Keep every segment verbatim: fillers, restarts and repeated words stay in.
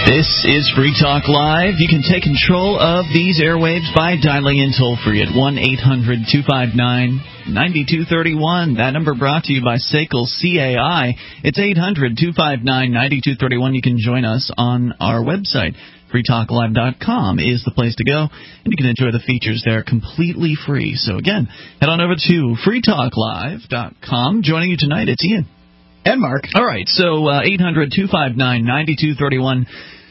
This is Free Talk Live. You can take control of these airwaves by dialing in toll-free at one eight hundred two five nine nine two three one. That number brought to you by S A C L C A I. It's eight hundred two five nine nine two three one. You can join us on our website. free talk live dot com is the place to go, and you can enjoy the features there completely free. So again, head on over to free talk live dot com. Joining you tonight, it's Ian. And Mark. All right, so uh, eight hundred two five nine nine two three one.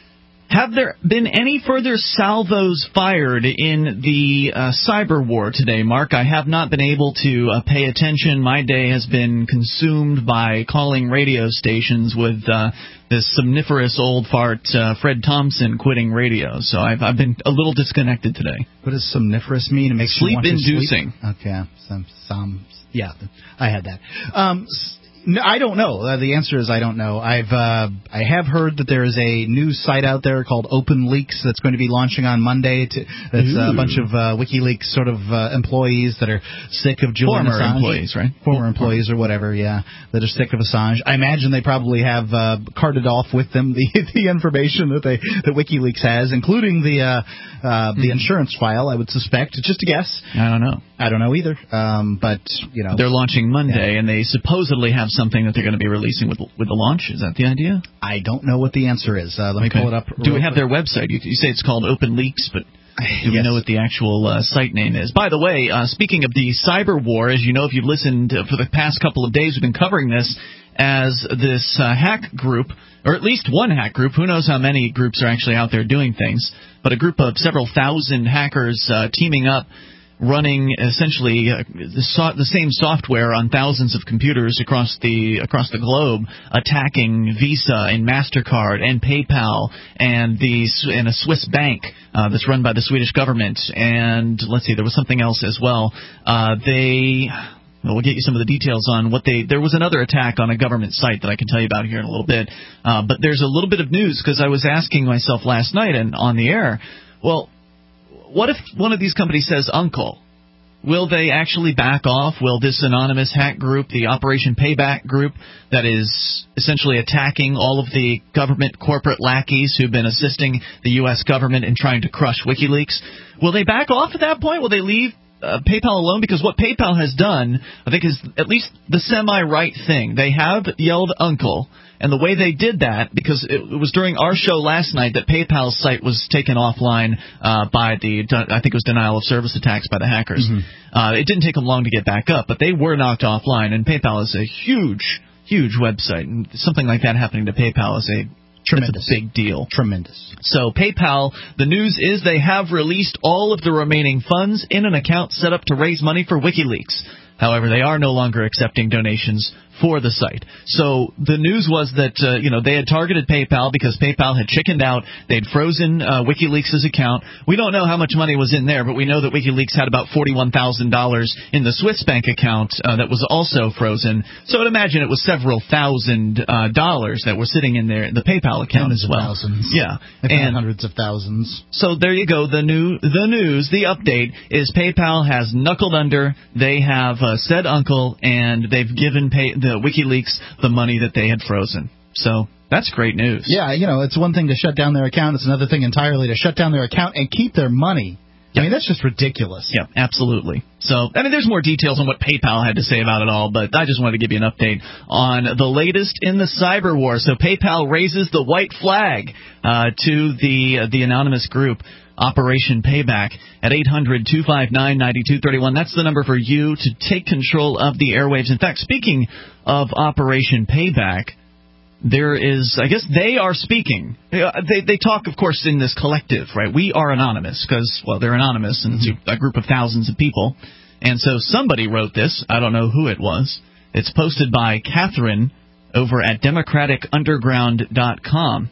Have there been any further salvos fired in the uh, cyber war today, Mark? I have not been able to uh, pay attention. My day has been consumed by calling radio stations with uh, this somniferous old fart uh, Fred Thompson quitting radio. So I've I've been a little disconnected today. What does somniferous mean? It makes sleep you want inducing. To sleep? Okay, some some yeah, I had that. Um, No, I don't know. Uh, the answer is I don't know. I've uh, I have heard that there is a new site out there called OpenLeaks that's going to be launching on Monday. To, that's Ooh. a bunch of uh, WikiLeaks sort of uh, employees that are sick of Julian Former Assange. employees, right? Former employees or whatever, yeah, that are sick of Assange. I imagine they probably have uh, carted off with them the the information that they that WikiLeaks has, including the uh, uh, the mm. insurance file. I would suspect. It's just a guess. I don't know. I don't know either. Um, but you know, they're launching Monday, yeah. and they supposedly have something that they're going to be releasing with with the launch. Is that the idea? I don't know what the answer is. Uh, let me okay. pull it up. Do we have their website? You, you say it's called OpenLeaks, but do yes. we know what the actual uh, site name is? By the way, uh, speaking of the cyber war, as you know, if you've listened uh, for the past couple of days, we've been covering this as this uh, hack group, or at least one hack group. Who knows how many groups are actually out there doing things? But a group of several thousand hackers uh, teaming up, running essentially uh, the, so- the same software on thousands of computers across the across the globe, attacking Visa and MasterCard and PayPal and the and a Swiss bank uh, that's run by the Swedish government. And let's see, there was something else as well. Uh, they. Well, we'll get you some of the details on what they... There was another attack on a government site that I can tell you about here in a little bit. Uh, but there's a little bit of news, because I was asking myself last night and on the air, well, what if one of these companies says Uncle? Will they actually back off? Will this anonymous hack group, the Operation Payback group, that is essentially attacking all of the government corporate lackeys who've been assisting the U S government in trying to crush WikiLeaks, will they back off at that point? Will they leave Uh, PayPal alone? Because what PayPal has done, I think, is at least the semi-right thing. They have yelled Uncle, and the way they did that, because it, it was during our show last night that PayPal's site was taken offline uh, by the, I think it was denial of service attacks by the hackers. Mm-hmm. Uh, it didn't take them long to get back up, but they were knocked offline, and PayPal is a huge, huge website, and something like that happening to PayPal is a Tremendous. It's a big deal. Tremendous. So PayPal, the news is they have released all of the remaining funds in an account set up to raise money for WikiLeaks. However, they are no longer accepting donations for the site. So the news was that, uh, you know, they had targeted PayPal because PayPal had chickened out. They'd frozen uh, WikiLeaks' account. We don't know how much money was in there, but we know that WikiLeaks had about forty-one thousand dollars in the Swiss bank account uh, that was also frozen. So I'd imagine it was several thousand uh, dollars that were sitting in there, the PayPal account Tens as well. Thousands. Yeah. And hundreds of thousands. So there you go. The new, the news, the update is PayPal has knuckled under. They have uh, said Uncle, and they've given pay, the WikiLeaks the money that they had frozen. So that's great news. Yeah, you know, it's one thing to shut down their account. It's another thing entirely to shut down their account and keep their money. Yep. I mean, that's just ridiculous. Yeah, absolutely. So, I mean, there's more details on what PayPal had to say about it all, but I just wanted to give you an update on the latest in the cyber war. So PayPal raises the white flag uh, to the uh, the anonymous group, Operation Payback, at eight hundred two five nine nine two three one. That's the number for you to take control of the airwaves. In fact, speaking of Operation Payback, there is, I guess they are speaking. They they talk, of course, in this collective, right? We are anonymous because, well, they're anonymous, and it's a group of thousands of people. And so somebody wrote this. I don't know who it was. It's posted by Catherine over at democratic underground dot com.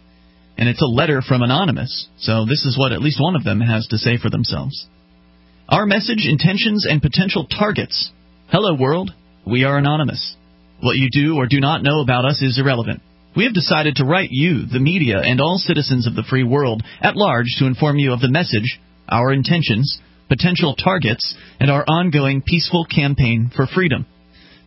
And it's a letter from Anonymous. So this is what at least one of them has to say for themselves. Our message, intentions, and potential targets. Hello, world. We are Anonymous. What you do or do not know about us is irrelevant. We have decided to write you, the media, and all citizens of the free world at large to inform you of the message, our intentions, potential targets, and our ongoing peaceful campaign for freedom.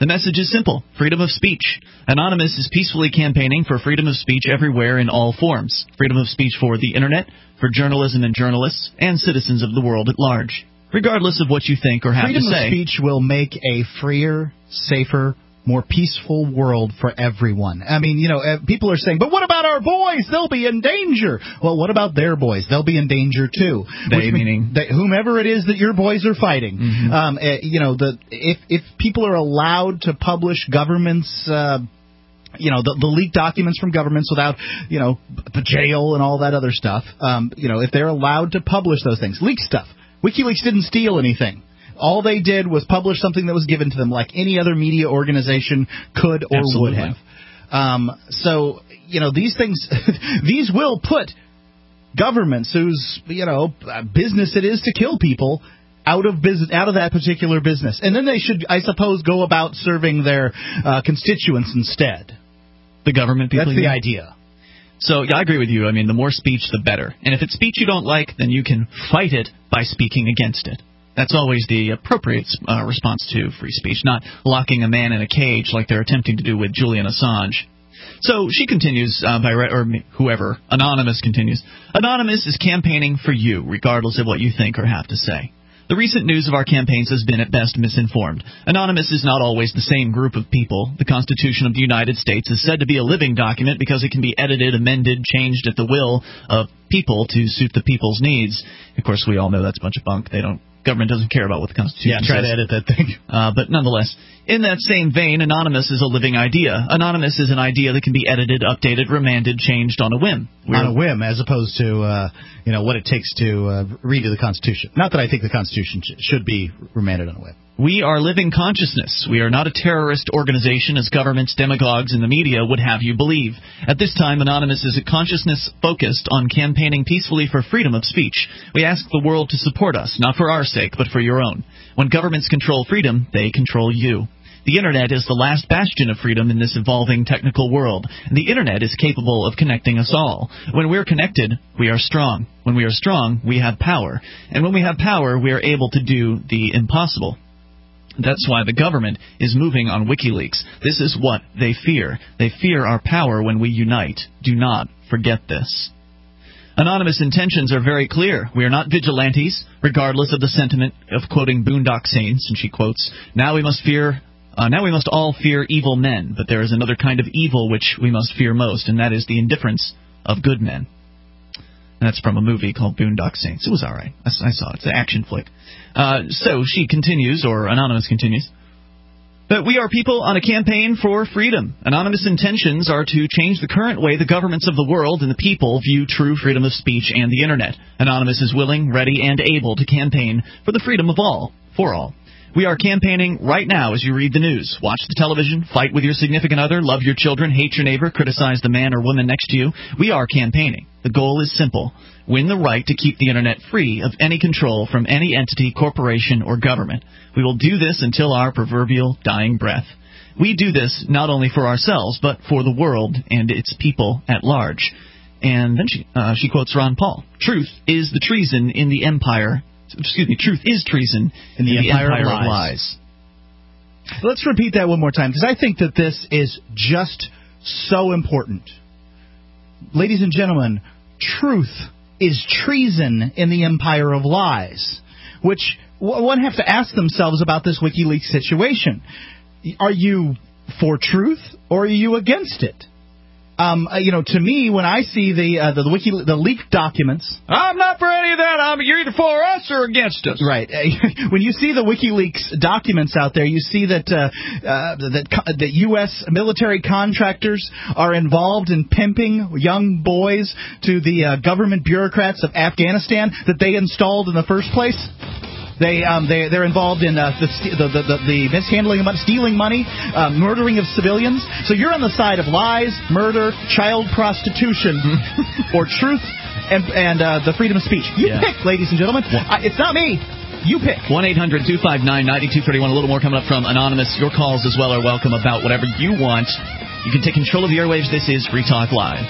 The message is simple: freedom of speech. Anonymous is peacefully campaigning for freedom of speech everywhere in all forms. Freedom of speech for the Internet, for journalism and journalists, and citizens of the world at large, regardless of what you think or have freedom to say. Freedom of speech will make a freer, safer, more peaceful world for everyone. I mean, you know, uh, people are saying, but what about our boys? They'll be in danger. Well, what about their boys? They'll be in danger, too. They, Which, meaning? They, whomever it is that your boys are fighting. Mm-hmm. Um, uh, you know, the if, if people are allowed to publish governments... Uh, you know, the, the leaked documents from governments without, you know, the jail and all that other stuff, um, you know, if they're allowed to publish those things. Leaked stuff. WikiLeaks didn't steal anything. All they did was publish something that was given to them like any other media organization could or Absolutely. would have. Um, so, you know, these things, these will put governments whose, you know, business it is to kill people out of business, out of that particular business. And then they should, I suppose, go about serving their uh, constituents instead. The government people? That's the idea. So, yeah, I agree with you. I mean, the more speech, the better. And if it's speech you don't like, then you can fight it by speaking against it. That's always the appropriate uh, response to free speech, not locking a man in a cage like they're attempting to do with Julian Assange. So she continues, uh, by re- or whoever, Anonymous continues. Anonymous is campaigning for you, regardless of what you think or have to say. The recent news of our campaigns has been at best misinformed. Anonymous is not always the same group of people. The Constitution of the United States is said to be a living document because it can be edited, amended, changed at the will of people to suit the people's needs. Of course, we all know that's a bunch of bunk. They don't. Government doesn't care about what the Constitution says. Yeah, try says. to edit that thing. Uh, but nonetheless, in that same vein, Anonymous is a living idea. Anonymous is an idea that can be edited, updated, remanded, changed on a whim. We're, on a whim, as opposed to, uh, you know, what it takes to uh, redo the Constitution. Not that I think the Constitution sh- should be remanded on a whim. We are living consciousness. We are not a terrorist organization as governments, demagogues, and the media would have you believe. At this time, Anonymous is a consciousness focused on campaigning peacefully for freedom of speech. We ask the world to support us, not for our sake, but for your own. When governments control freedom, they control you. The Internet is the last bastion of freedom in this evolving technical world, and the Internet is capable of connecting us all. When we're connected, we are strong. When we are strong, we have power. And when we have power, we are able to do the impossible. That's why the government is moving on WikiLeaks. This is what they fear. They fear our power when we unite. Do not forget this. Anonymous intentions are very clear. We are not vigilantes, regardless of the sentiment of quoting Boondock Saints, and she quotes, Now we must fear... Uh, now we must all fear evil men, but there is another kind of evil which we must fear most, and that is the indifference of good men. And that's from a movie called Boondock Saints. It was all right. I, I saw it. It's an action flick. Uh, so she continues, or Anonymous continues, that we are people on a campaign for freedom. Anonymous intentions are to change the current way the governments of the world and the people view true freedom of speech and the Internet. Anonymous is willing, ready, and able to campaign for the freedom of all, for all. We are campaigning right now as you read the news. Watch the television, fight with your significant other, love your children, hate your neighbor, criticize the man or woman next to you. We are campaigning. The goal is simple. Win the right to keep the Internet free of any control from any entity, corporation, or government. We will do this until our proverbial dying breath. We do this not only for ourselves, but for the world and its people at large. And then she, uh, she quotes Ron Paul. Truth is the treason in the empire Excuse me, truth is treason in the, in the empire, empire of, lies. of lies. Let's repeat that one more time, because I think that this is just so important. Ladies and gentlemen, truth is treason in the empire of lies, which one have to ask themselves about this WikiLeaks situation. Are you for truth, or are you against it? Um, you know, to me, when I see the uh, the, the wiki the leaked documents, I'm not for any of that. I'm you're either for us or against us. Right. When you see the WikiLeaks documents out there, you see that uh, uh, that that U S military contractors are involved in pimping young boys to the uh, government bureaucrats of Afghanistan that they installed in the first place. They um they they're involved in uh, the, the the the mishandling of money, stealing money, uh, murdering of civilians. So you're on the side of lies, murder, child prostitution, or truth and and uh, the freedom of speech. You yeah. pick, ladies and gentlemen. Uh, it's not me. You pick. one eight hundred two five nine nine two three one. A little more coming up from Anonymous. Your calls as well are welcome about whatever you want. You can take control of the airwaves. This is Free Talk Live.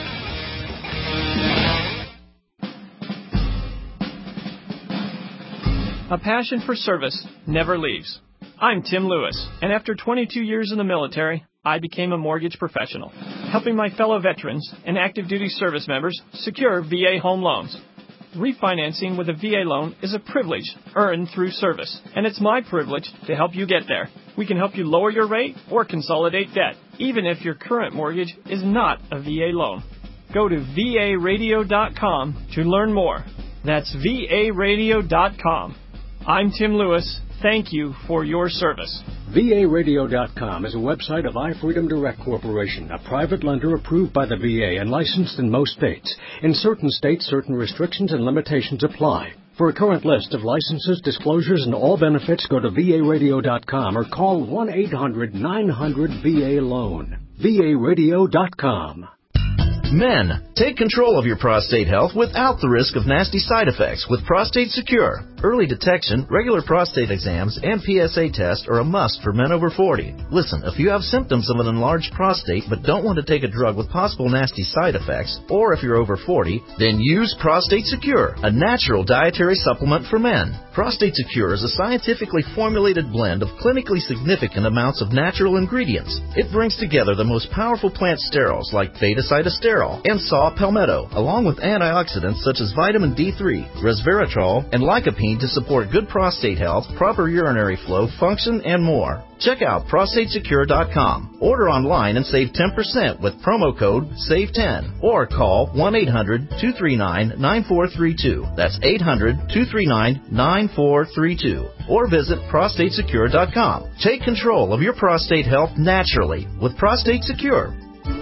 A passion for service never leaves. I'm Tim Lewis, and after twenty-two years in the military, I became a mortgage professional, helping my fellow veterans and active duty service members secure V A home loans. Refinancing with a V A loan is a privilege earned through service, and it's my privilege to help you get there. We can help you lower your rate or consolidate debt, even if your current mortgage is not a V A loan. Go to V A radio dot com to learn more. That's V A radio dot com. I'm Tim Lewis. Thank you for your service. V A radio dot com is a website of iFreedom Direct Corporation, a private lender approved by the V A and licensed in most states. In certain states, certain restrictions and limitations apply. For a current list of licenses, disclosures, and all benefits, go to V A radio dot com or call one eight hundred nine hundred V A loan. V A radio dot com. Men, take control of your prostate health without the risk of nasty side effects with Prostate Secure. Early detection, regular prostate exams, and P S A tests are a must for men over forty. Listen, if you have symptoms of an enlarged prostate but don't want to take a drug with possible nasty side effects, or if you're over forty, then use Prostate Secure, a natural dietary supplement for men. Prostate Secure is a scientifically formulated blend of clinically significant amounts of natural ingredients. It brings together the most powerful plant sterols like beta-cytosterol and saw palmetto, along with antioxidants such as vitamin D three, resveratrol, and lycopene to support good prostate health, proper urinary flow, function, and more. Check out prostate secure dot com. Order online and save ten percent with promo code save ten or call one eight hundred two three nine nine four three two. That's eight hundred two three nine nine four three two. Or visit prostate secure dot com. Take control of your prostate health naturally with Prostate Secure.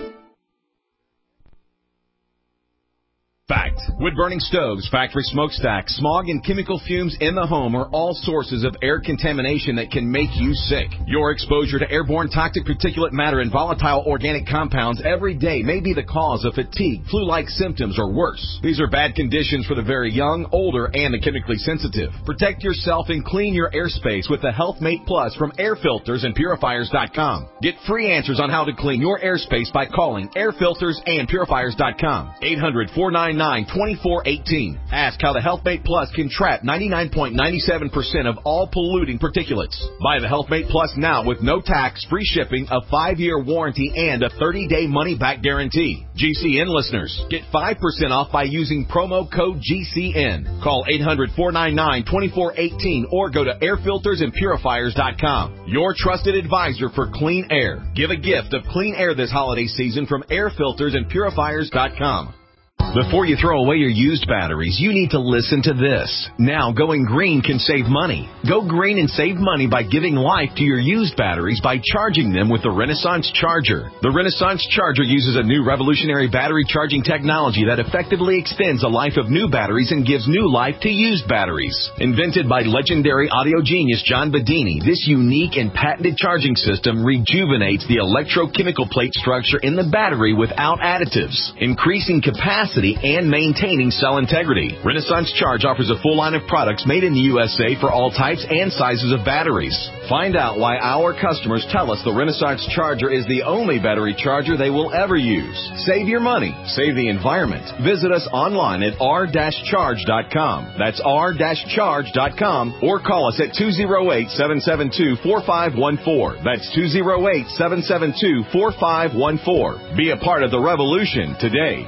Fact. Wood-burning stoves, factory smokestacks, smog and chemical fumes in the home are all sources of air contamination that can make you sick. Your exposure to airborne toxic particulate matter and volatile organic compounds every day may be the cause of fatigue, flu-like symptoms, or worse. These are bad conditions for the very young, older, and the chemically sensitive. Protect yourself and clean your airspace with the HealthMate Plus from air filters and purifiers dot com. Get free answers on how to clean your airspace by calling air filters and purifiers dot com. eight hundred four nine nine two four one eight. Ask how the HealthMate Plus can trap ninety-nine point nine seven percent of all polluting particulates. Buy the HealthMate Plus now with no tax, free shipping, a five-year warranty, and a thirty-day money-back guarantee. G C N listeners, get five percent off by using promo code G C N. Call eight hundred four nine nine two four one eight or go to air filters and purifiers dot com. Your trusted advisor for clean air. Give a gift of clean air this holiday season from air filters and purifiers dot com. Before you throw away your used batteries, you need to listen to this. Now, going green can save money. Go green and save money by giving life to your used batteries by charging them with the Renaissance Charger. The Renaissance Charger uses a new revolutionary battery charging technology that effectively extends the life of new batteries and gives new life to used batteries. Invented by legendary audio genius John Bedini, this unique and patented charging system rejuvenates the electrochemical plate structure in the battery without additives, increasing capacity and maintaining cell integrity. Renaissance Charge offers a full line of products made in the U S A for all types and sizes of batteries. Find out why our customers tell us the Renaissance Charger is the only battery charger they will ever use. Save your money. Save the environment. Visit us online at r dash charge dot com. That's r dash charge dot com or call us at two oh eight, seven seven two, four five one four. That's two oh eight, seven seven two, four five one four. Be a part of the revolution today.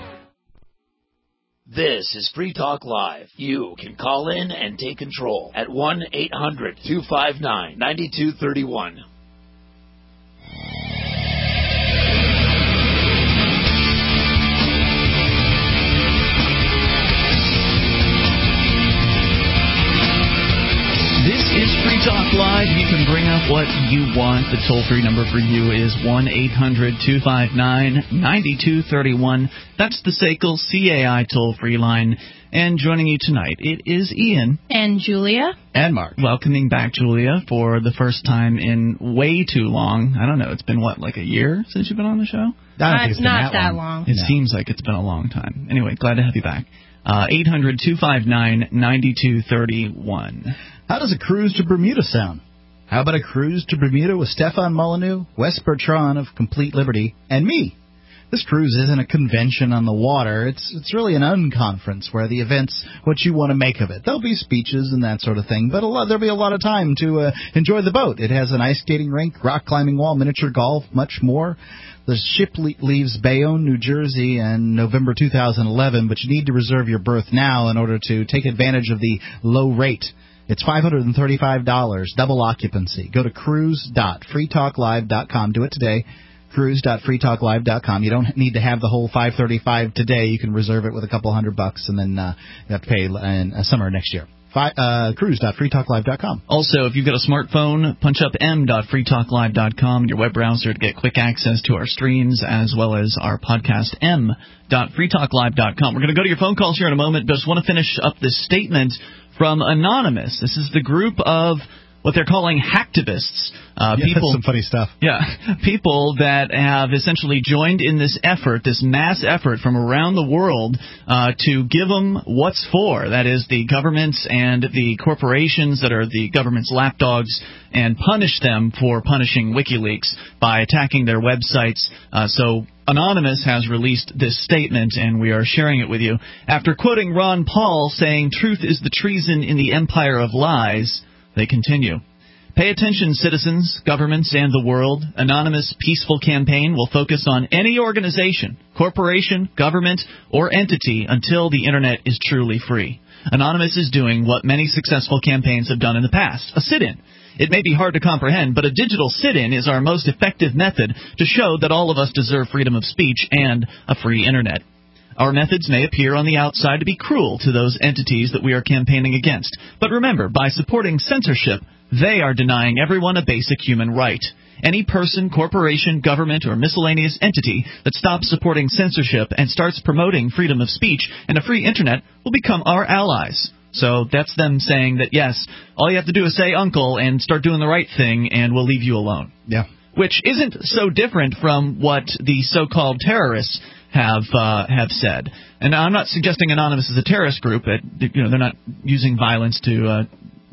This is Free Talk Live. You can call in and take control at one eight hundred two five nine nine two three one. This is Free Talk Live. You can bring up what you want. The toll-free number for you is one eight hundred two five nine nine two three one. That's the S A C L C A I toll-free line. And joining you tonight, it is Ian. And Julia. And Mark. Welcoming back Julia for the first time in way too long. I don't know. It's been, what, like a year since you've been on the show? I don't think it's been not that, that long. long. It No. seems like it's been a long time. Anyway, glad to have you back. Uh, eight hundred two five nine nine two three one. How does a cruise to Bermuda sound? How about a cruise to Bermuda with Stefan Molyneux, Wes Bertrand of Complete Liberty, and me? this cruise isn't a convention on the water. It's it's really an unconference where the event's what you want to make of it. There'll be speeches and that sort of thing, but a lot, there'll be a lot of time to uh, enjoy the boat. It has an ice skating rink, rock climbing wall, miniature golf, much more. The ship le- leaves Bayonne, New Jersey, in November two thousand eleven, but you need to reserve your berth now in order to take advantage of the low rate. It's five hundred thirty-five dollars, double occupancy. Go to cruise dot free talk live dot com. Do it today, cruise dot free talk live dot com. You don't need to have the whole five hundred thirty-five dollars today. You can reserve it with a couple hundred bucks, and then uh, you have to pay in uh, summer next year. Uh, cruise dot free talk live dot com. Also, if you've got a smartphone, punch up m dot free talk live dot com in your web browser to get quick access to our streams as well as our podcast, m dot free talk live dot com. We're going to go to your phone calls here in a moment, but just want to finish up this statement from Anonymous. This is the group of what they're calling hacktivists. Uh, yeah, people, that's some funny stuff. Yeah, people that have essentially joined in this effort, this mass effort from around the world uh, to give them what's for. That is, the governments and the corporations that are the government's lapdogs, and punish them for punishing WikiLeaks by attacking their websites. Uh, so Anonymous has released this statement, and we are sharing it with you. After quoting Ron Paul saying, "Truth is the treason in the empire of lies," they continue. Pay attention, citizens, governments, and the world. Anonymous Peaceful Campaign will focus on any organization, corporation, government, or entity until the Internet is truly free. Anonymous is doing what many successful campaigns have done in the past, a sit-in. It may be hard to comprehend, but a digital sit-in is our most effective method to show that all of us deserve freedom of speech and a free Internet. Our methods may appear on the outside to be cruel to those entities that we are campaigning against. But remember, by supporting censorship, they are denying everyone a basic human right. Any person, corporation, government, or miscellaneous entity that stops supporting censorship and starts promoting freedom of speech and a free Internet will become our allies. So that's them saying that, yes, all you have to do is say uncle and start doing the right thing, and we'll leave you alone. Yeah. Which isn't so different from what the so-called terrorists have uh, have said. And I'm not suggesting Anonymous is a terrorist group. It, you know, they're not using violence to uh,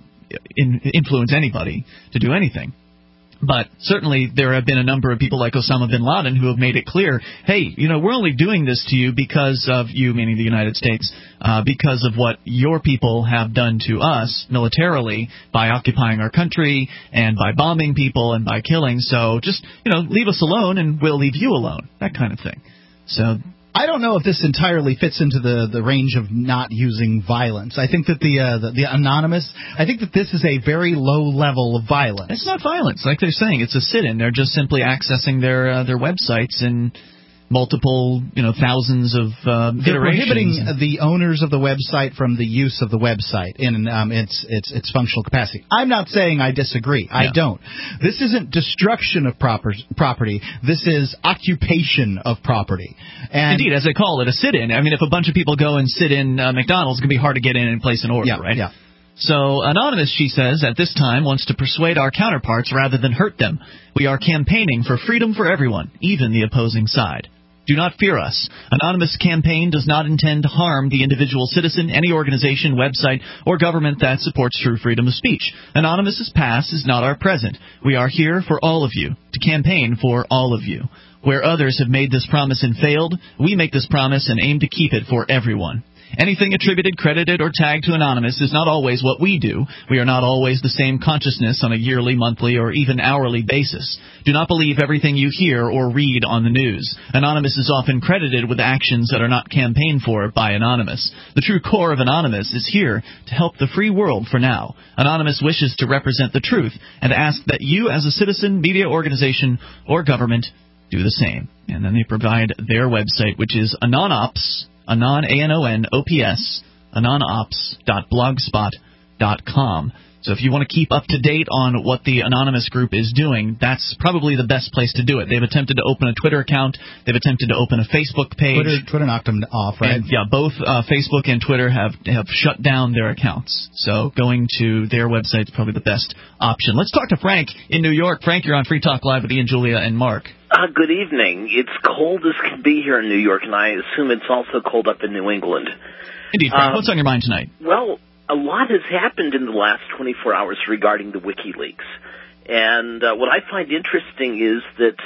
in, influence anybody to do anything. But certainly there have been a number of people like Osama bin Laden who have made it clear, hey, you know, we're only doing this to you because of you, meaning the United States, uh, because of what your people have done to us militarily by occupying our country and by bombing people and by killing. So just, you know, leave us alone and we'll leave you alone, that kind of thing. So I don't know if this entirely fits into the, the range of not using violence. I think that the, uh, the the Anonymous, I think that this is a very low level of violence. It's not violence, like they're saying. It's a sit-in. They're just simply accessing their uh, their websites and multiple, you know, thousands of uh, They're prohibiting and the owners of the website from the use of the website in um, its its its functional capacity. I'm not saying I disagree. I yeah. don't. This isn't destruction of proper, property. This is occupation of property. And indeed, as they call it, a sit-in. I mean, if a bunch of people go and sit in uh, McDonald's, it's going to be hard to get in and place an order, yeah, right? Yeah. So Anonymous, she says, at this time wants to persuade our counterparts rather than hurt them. We are campaigning for freedom for everyone, even the opposing side. Do not fear us. Anonymous campaign does not intend to harm the individual citizen, any organization, website, or government that supports true freedom of speech. Anonymous's past is not our present. We are here for all of you, to campaign for all of you. Where others have made this promise and failed, we make this promise and aim to keep it for everyone. Anything attributed, credited, or tagged to Anonymous is not always what we do. We are not always the same consciousness on a yearly, monthly, or even hourly basis. Do not believe everything you hear or read on the news. Anonymous is often credited with actions that are not campaigned for by Anonymous. The true core of Anonymous is here to help the free world for now. Anonymous wishes to represent the truth and ask that you as a citizen, media organization, or government do the same. And then they provide their website, which is Anonops, Anon, A N O N O P S, anonops dot blogspot dot com. So if you want to keep up to date on what the Anonymous group is doing, that's probably the best place to do it. They've attempted to open a Twitter account. They've attempted to open a Facebook page. Twitter, Twitter knocked them off, right? And, yeah, both uh, Facebook and Twitter have, have shut down their accounts. So going to their website is probably the best option. Let's talk to Frank in New York. Frank, you're on Free Talk Live with Ian, Julia, and Mark. Uh, good evening. It's cold as can be here in New York, and I assume it's also cold up in New England. Indeed, Frank. Um, What's on your mind tonight? Well, a lot has happened in the last twenty-four hours regarding the WikiLeaks. And uh, what I find interesting is that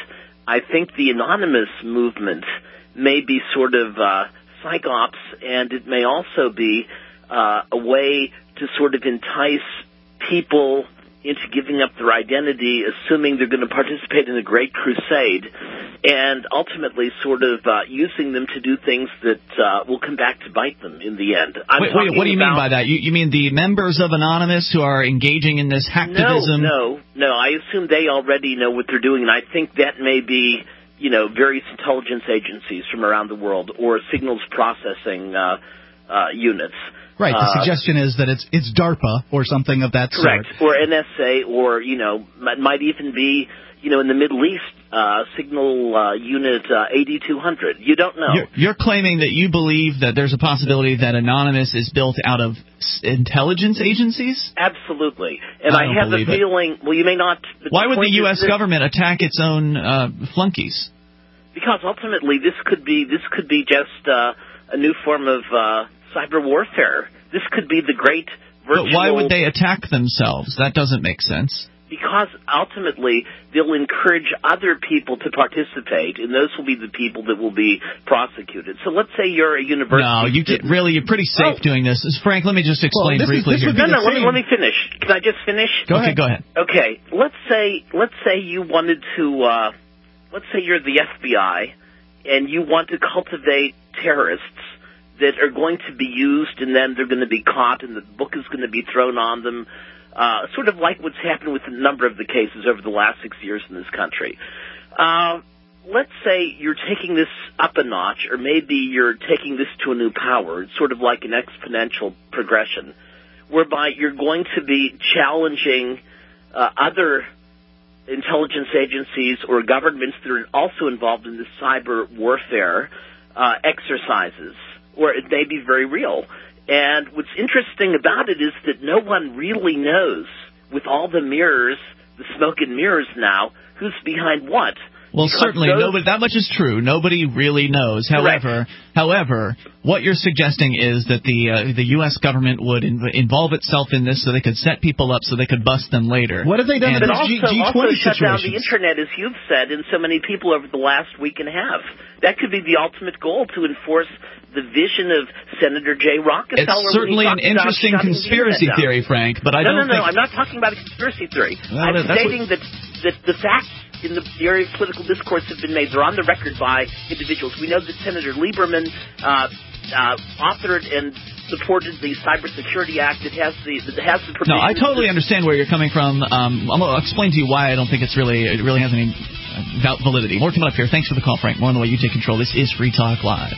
I think the anonymous movement may be sort of uh, psyops, and it may also be uh, a way to sort of entice people into giving up their identity, assuming they're going to participate in a great crusade, and ultimately sort of uh, using them to do things that uh, will come back to bite them in the end. I'm wait, wait, what do you mean by that? You, you mean the members of Anonymous who are engaging in this hacktivism? No, no, no. I assume they already know what they're doing, and I think that may be, you know, various intelligence agencies from around the world or signals processing uh, uh, units. Right. The uh, suggestion is that it's it's DARPA or something of that correct, sort. Or N S A, or, you know, it might even be, you know, in the Middle East, uh, signal uh, unit uh, eighty-two hundred. You don't know. You're, you're claiming that you believe that there's a possibility that Anonymous is built out of intelligence agencies? Absolutely. And I, I have a feeling, it. well, you may not... Why would the U S government attack its own uh, flunkies? Because ultimately this could be this could be just uh, a new form of uh, cyber warfare. This could be the great virtual... But why would they attack themselves? That doesn't make sense. Because ultimately they'll encourage other people to participate, and those will be the people that will be prosecuted. So let's say you're a university... No, you get, really, you're pretty safe oh. doing this. Frank, let me just explain well, briefly is, here. No, no, let me, let me finish. Can I just finish? Go okay, ahead. go ahead. Okay, let's say, let's say you wanted to... Uh, let's say you're the F B I, and you want to cultivate terrorists that are going to be used, and then they're going to be caught, and the book is going to be thrown on them, uh, sort of like what's happened with a number of the cases over the last six years in this country. Uh, let's say you're taking this up a notch, or maybe you're taking this to a new power. It's sort of like an exponential progression, whereby you're going to be challenging uh, other intelligence agencies or governments that are also involved in this cyber warfare uh, exercises, or it may be very real. And what's interesting about it is that no one really knows, with all the mirrors, the smoke and mirrors now, who's behind what. Well, because certainly, those... nobody, that much is true. Nobody really knows. However, Correct. however, what you're suggesting is that the uh, the U S government would in, involve itself in this so they could set people up so they could bust them later. What have they done? But also, G- also shut down the internet, as you've said, and so many people over the last week and a half. That could be the ultimate goal, to enforce the vision of Senator Jay Rockefeller. It's certainly an interesting conspiracy the theory, Frank, but I no, don't no, no, think... No, no, I'm not talking about a conspiracy theory. Well, I'm stating what... that, that the facts in the area of political discourse have been made. They're on the record by individuals. We know that Senator Lieberman uh, uh, authored and supported the Cybersecurity Act. It has the it has the No, I totally understand where you're coming from. Um, I'm going to explain to you why I don't think it's really it really has any uh, validity. More coming up here. Thanks for the call, Frank. More on the way you take control. This is Free Talk Live.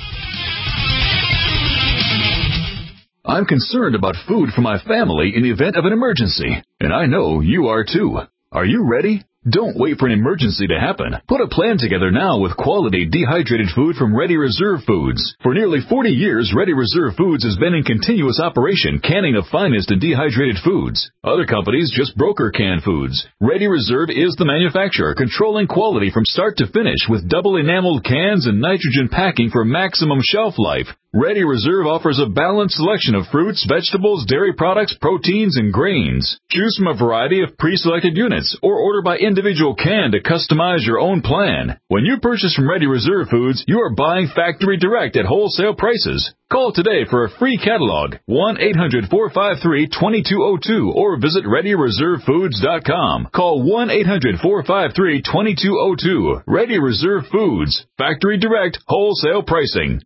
I'm concerned about food for my family in the event of an emergency, and I know you are too. Are you ready? Don't wait for an emergency to happen. Put a plan together now with quality dehydrated food from Ready Reserve Foods. For nearly forty years, Ready Reserve Foods has been in continuous operation, canning the finest in dehydrated foods. Other companies just broker canned foods. Ready Reserve is the manufacturer, controlling quality from start to finish with double enameled cans and nitrogen packing for maximum shelf life. Ready Reserve offers a balanced selection of fruits, vegetables, dairy products, proteins, and grains. Choose from a variety of pre-selected units or order by individual can to customize your own plan. When you purchase from Ready Reserve Foods, you are buying factory direct at wholesale prices. Call today for a free catalog, one eight hundred four five three two two zero two, or visit ready reserve foods dot com. Call one eight hundred four five three two two zero two. Ready Reserve Foods. Factory direct, wholesale pricing.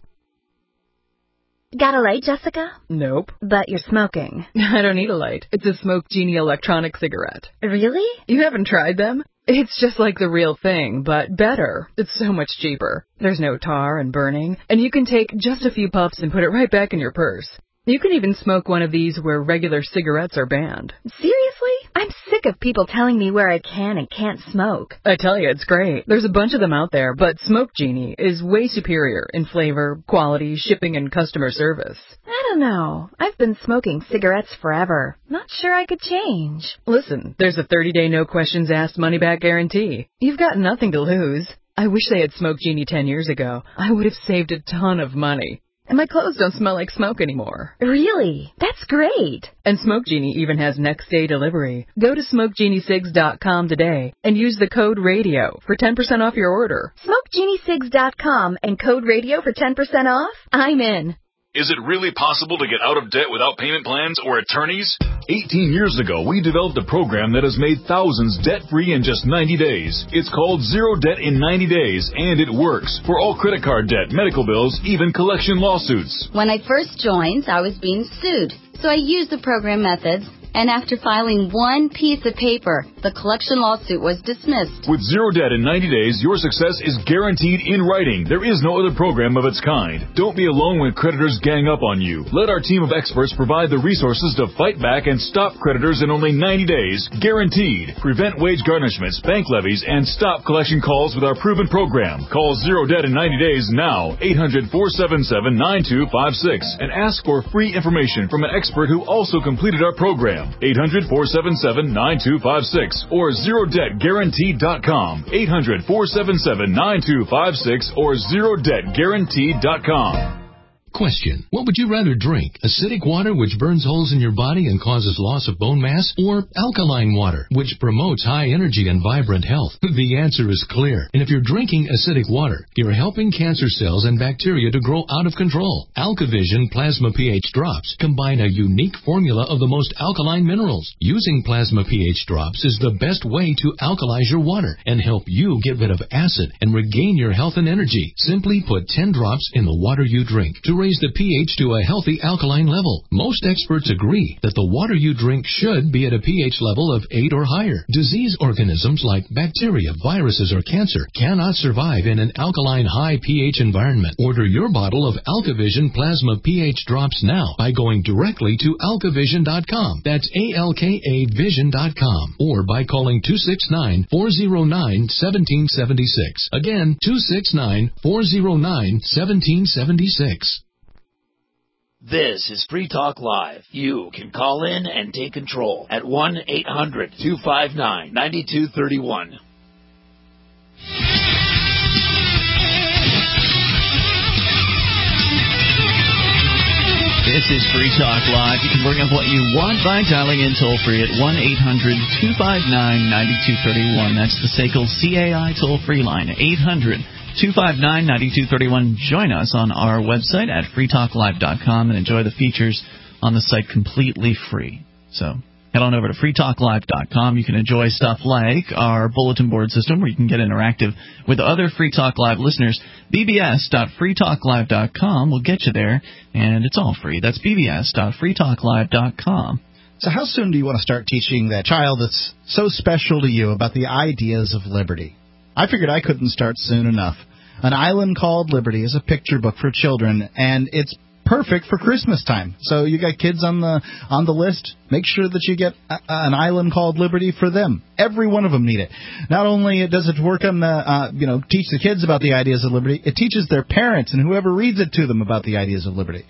Got a light, Jessica? Nope. But you're smoking. I don't need a light. It's a Smoke Genie electronic cigarette. Really? You haven't tried them? It's just like the real thing, but better. It's so much cheaper. There's no tar and burning, and you can take just a few puffs and put it right back in your purse. You can even smoke one of these where regular cigarettes are banned. Seriously? I'm sick of people telling me where I can and can't smoke. I tell you, it's great. There's a bunch of them out there, but Smoke Genie is way superior in flavor, quality, shipping, and customer service. I don't know. I've been smoking cigarettes forever. Not sure I could change. Listen, there's a thirty-day no-questions-asked money-back guarantee. You've got nothing to lose. I wish they had Smoke Genie ten years ago. I would have saved a ton of money. And my clothes don't smell like smoke anymore. Really? That's great. And Smoke Genie even has next day delivery. Go to smoke genie cigs dot com today and use the code RADIO for ten percent off your order. smoke genie cigs dot com and code RADIO for ten percent off? I'm in. Is it really possible to get out of debt without payment plans or attorneys? eighteen years ago, we developed a program that has made thousands debt-free in just ninety days. It's called Zero Debt in ninety days, and it works for all credit card debt, medical bills, even collection lawsuits. When I first joined, I was being sued, so I used the program methods. And after filing one piece of paper, the collection lawsuit was dismissed. With Zero Debt in ninety days, your success is guaranteed in writing. There is no other program of its kind. Don't be alone when creditors gang up on you. Let our team of experts provide the resources to fight back and stop creditors in only ninety days, guaranteed. Prevent wage garnishments, bank levies, and stop collection calls with our proven program. Call Zero Debt in ninety days now, eight hundred, four seven seven, nine two five six, and ask for free information from an expert who also completed our program. eight hundred, four seven seven, nine two five six or zero debt guaranteed dot com. eight hundred, four seven seven, nine two five six or zero debt guaranteed dot com. Question. What would you rather drink? Acidic water, which burns holes in your body and causes loss of bone mass? Or alkaline water, which promotes high energy and vibrant health? The answer is clear. And if you're drinking acidic water, you're helping cancer cells and bacteria to grow out of control. AlkaVision Plasma pH Drops combine a unique formula of the most alkaline minerals. Using Plasma pH Drops is the best way to alkalize your water and help you get rid of acid and regain your health and energy. Simply put ten drops in the water you drink to raise the pH to a healthy alkaline level. Most experts agree that the water you drink should be at a pH level of eight or higher. Disease organisms like bacteria, viruses, or cancer cannot survive in an alkaline high pH environment. Order your bottle of AlkaVision Plasma pH Drops now by going directly to alka vision dot com. That's A L K A vision dot com. Or by calling two six nine, four zero nine, one seven seven six. Again, two six nine, four zero nine, one seven seven six. This is Free Talk Live. You can call in and take control at one eight hundred, two five nine, nine two three one. This is Free Talk Live. You can bring up what you want by dialing in toll-free at one eight hundred, two five nine, nine two three one. That's the S A C L C A I toll-free line, eight hundred, two five nine, nine two three one. Join us on our website at free talk live dot com and enjoy the features on the site completely free. So head on over to free talk live dot com. You can enjoy stuff like our bulletin board system where you can get interactive with other Free Talk Live listeners. b b s dot free talk live dot com will get you there, and it's all free. That's b b s dot free talk live dot com. So how soon do you want to start teaching that child that's so special to you about the ideas of liberty? I figured I couldn't start soon enough. An Island Called Liberty is a picture book for children, and it's perfect for Christmas time. So you got kids on the on the list, make sure that you get a, an Island Called Liberty for them. Every one of them need it. Not only does it work on the, uh, you know, teach the kids about the ideas of liberty, it teaches their parents and whoever reads it to them about the ideas of liberty.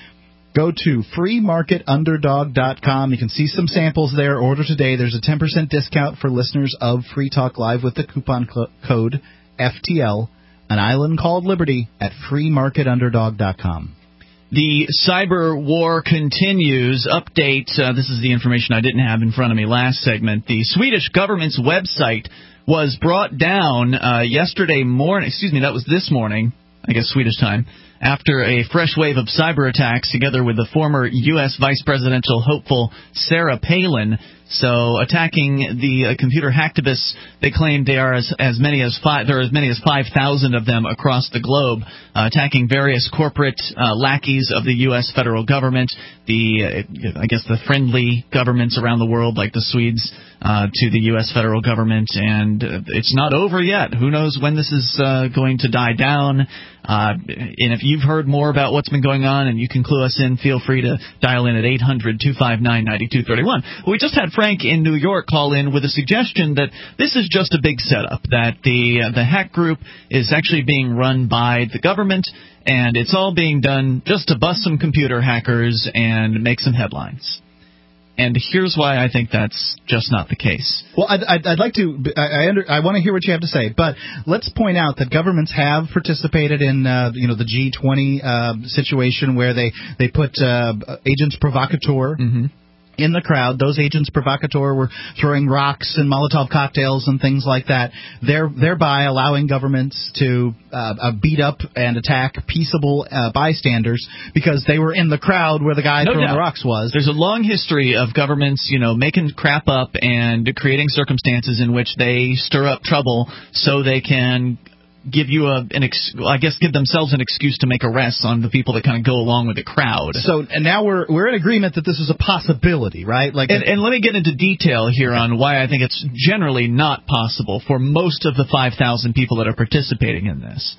Go to free market underdog dot com. You can see some samples there. Order today. There's a ten percent discount for listeners of Free Talk Live with the coupon cl- code F T L. An Island Called Liberty at free market underdog dot com. The cyber war continues. Update, uh, this is the information I didn't have in front of me last segment. The Swedish government's website was brought down uh, yesterday morning. Excuse me, that was this morning, I guess Swedish time, after a fresh wave of cyber attacks together with the former U S vice presidential hopeful Sarah Palin. So attacking the uh, computer hacktivists, they claim they are as, as many as five. There are as many as five thousand of them across the globe, uh, attacking various corporate uh, lackeys of the U S federal government, the uh, I guess the friendly governments around the world like the Swedes uh, to the U S federal government. And uh, it's not over yet. Who knows when this is uh, going to die down? Uh, and if you've heard more about what's been going on and you can clue us in, feel free to dial in at eight hundred, two five nine, nine two three one. We just had Frank in New York call in with a suggestion that this is just a big setup, that the uh, the hack group is actually being run by the government, and it's all being done just to bust some computer hackers and make some headlines. And here's why I think that's just not the case. Well, I'd, I'd, I'd like to. I I, under, I want to hear what you have to say, but let's point out that governments have participated in, uh, you know, the G twenty uh, situation where they they put uh, agents provocateur. Mm-hmm. in the crowd. Those agents provocateur were throwing rocks and Molotov cocktails and things like that, there, thereby allowing governments to uh, uh, beat up and attack peaceable uh, bystanders because they were in the crowd where the guy no throwing doubt. the rocks was. There's a long history of governments, you know, making crap up and creating circumstances in which they stir up trouble so they can give you a, an ex- I guess give themselves an excuse to make arrests on the people that kind of go along with the crowd. So and now we're we're in agreement that this is a possibility, right? Like, and, and let me get into detail here on why I think it's generally not possible for most of the five thousand people that are participating in this.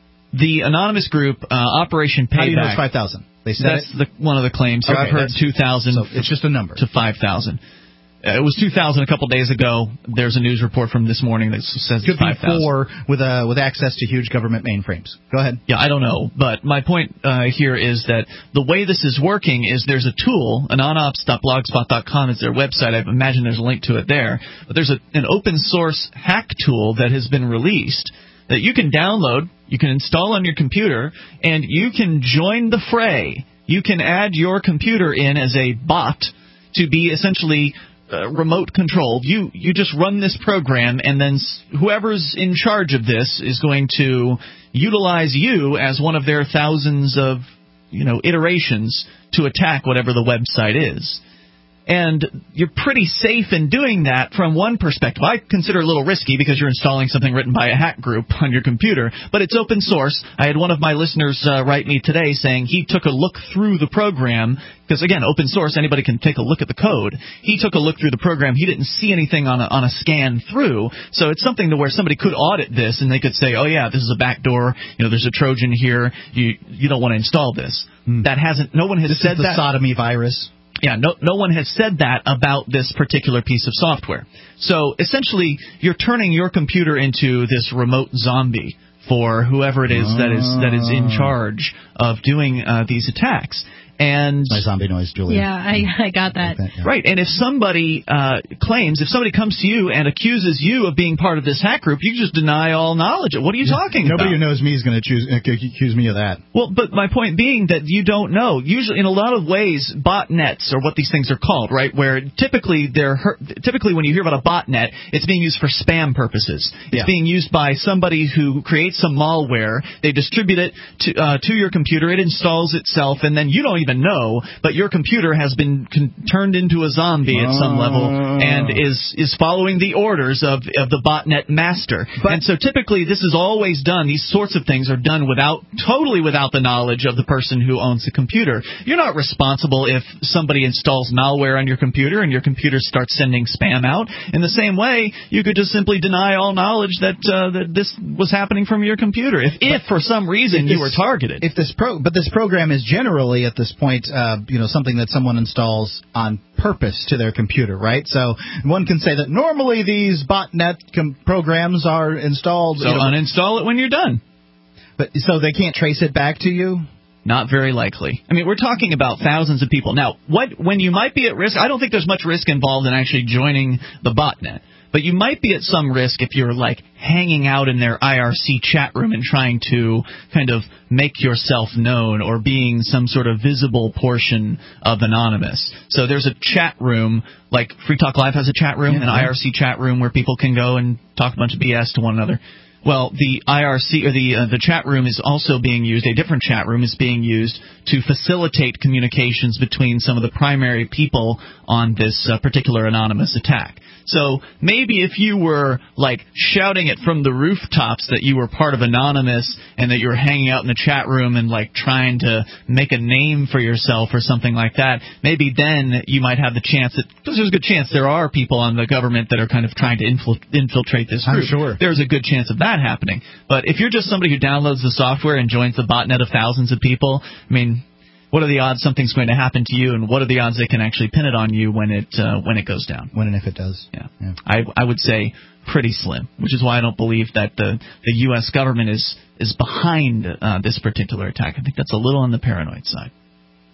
The anonymous group, uh, Operation Payback. How do you know it's five thousand? They said that's the, one of the claims here. Okay, I've heard two thousand. So it's just a number to five thousand. Uh, it was two thousand a couple days ago. There's a news report from this morning that says could five thousand. be four with uh, with access to huge government mainframes. Go ahead. Yeah, I don't know, but my point uh, here is that the way this is working is there's a tool, anonops dot blogspot dot com is their website. I imagine there's a link to it there. But there's a, an open source hack tool that has been released that you can download, you can install on your computer, and you can join the fray. You can add your computer in as a bot to be essentially Uh, remote controlled. You you just run this program, and then s- whoever's in charge of this is going to utilize you as one of their thousands of, you know, iterations to attack whatever the website is. And you're pretty safe in doing that from one perspective. I consider it a little risky because you're installing something written by a hack group on your computer, but it's open source. I had one of my listeners uh, write me today saying he took a look through the program, because, again, open source, anybody can take a look at the code. He took a look through the program. He didn't see anything on a, on a scan through, so it's something to where somebody could audit this, and they could say, oh, yeah, this is a backdoor, you know, there's a Trojan here, you you don't want to install this. Hmm. That hasn't, no one has this said is the that. sodomy virus. Yeah, no no one has said that about this particular piece of software. So essentially, you're turning your computer into this remote zombie for whoever it is that is that is in charge of doing uh, these attacks. And my zombie noise, Julia. Yeah, I, I got that. that yeah. Right, and if somebody uh, claims, if somebody comes to you and accuses you of being part of this hack group, you just deny all knowledge. What are you yeah. talking Nobody about? who knows me is going to choose uh, accuse me of that. Well, but my point being that you don't know. Usually, in a lot of ways, botnets are what these things are called, right? Where typically they're typically when you hear about a botnet, it's being used for spam purposes. It's yeah. being used by somebody who creates some malware. They distribute it to uh, to your computer. It installs itself, and then you don't even know, but your computer has been con- turned into a zombie at some level and is is following the orders of of the botnet master. But, and so typically this is always done. These sorts of things are done without totally without the knowledge of the person who owns the computer. You're not responsible if somebody installs malware on your computer and your computer starts sending spam out. In the same way, you could just simply deny all knowledge that uh, that this was happening from your computer. If, if for some reason this, you were targeted. If this pro, but this program is generally at this point, uh, you know, something that someone installs on purpose to their computer, right? So one can say that normally these botnet com- programs are installed. So you know, uninstall it when you're done. But so they can't trace it back to you? Not very likely. I mean, we're talking about thousands of people. Now, what when you might be at risk, I don't think there's much risk involved in actually joining the botnet. But you might be at some risk if you're, like, hanging out in their I R C chat room and trying to kind of make yourself known or being some sort of visible portion of Anonymous. So there's a chat room, like Free Talk Live has a chat room, yeah, an yeah. I R C chat room where people can go and talk a bunch of B S to one another. Well, the I R C or the uh, the chat room is also being used. A different chat room is being used to facilitate communications between some of the primary people on this uh, particular anonymous attack. So maybe if you were like shouting it from the rooftops that you were part of Anonymous and that you were hanging out in the chat room and like trying to make a name for yourself or something like that, maybe then you might have the chance that, because there's a good chance there are people on the government that are kind of trying to infil- infiltrate this group. I'm sure. There's a good chance of that happening. But if you're just somebody who downloads the software and joins the botnet of thousands of people, I mean, what are the odds something's going to happen to you, and what are the odds they can actually pin it on you when it uh, when it goes down? When and if it does. Yeah. yeah. I I would say pretty slim, which is why I don't believe that the, the U S government is, is behind uh, this particular attack. I think that's a little on the paranoid side.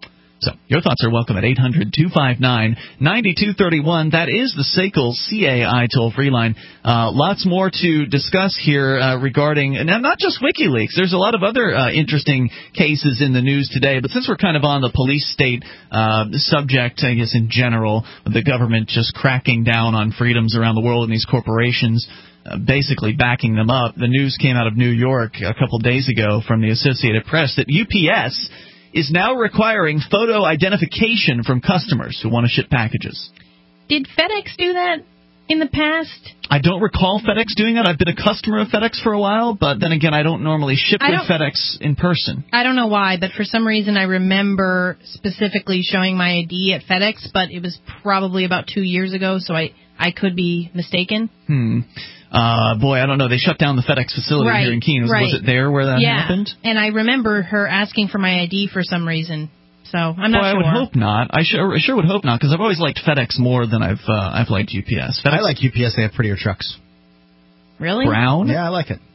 So your thoughts are welcome at eight hundred two five nine nine two three one. That is the S A C L C A I toll-free line. Uh, lots more to discuss here uh, regarding, and not just WikiLeaks. There's a lot of other uh, interesting cases in the news today. But since we're kind of on the police state uh, subject, I guess in general, the government just cracking down on freedoms around the world and these corporations uh, basically backing them up. The news came out of New York a couple days ago from the Associated Press that U P S is now requiring photo identification from customers who want to ship packages. Did FedEx do that in the past? I don't recall FedEx doing that. I've been a customer of FedEx for a while, but then again, I don't normally ship with FedEx in person. I don't know why, but for some reason I remember specifically showing my I D at FedEx, but it was probably about two years ago, so I, I could be mistaken. Hmm. Uh, boy, I don't know. They shut down the FedEx facility right, here in Keene. Was, right. was it there where that yeah. happened? And I remember her asking for my I D for some reason. So I'm not Boy, sure. I would hope not. I sure, I sure would hope not, because I've always liked FedEx more than I've uh, I've liked U P S. FedEx, I like U P S. They have prettier trucks. Really? Brown? Yeah, I like it.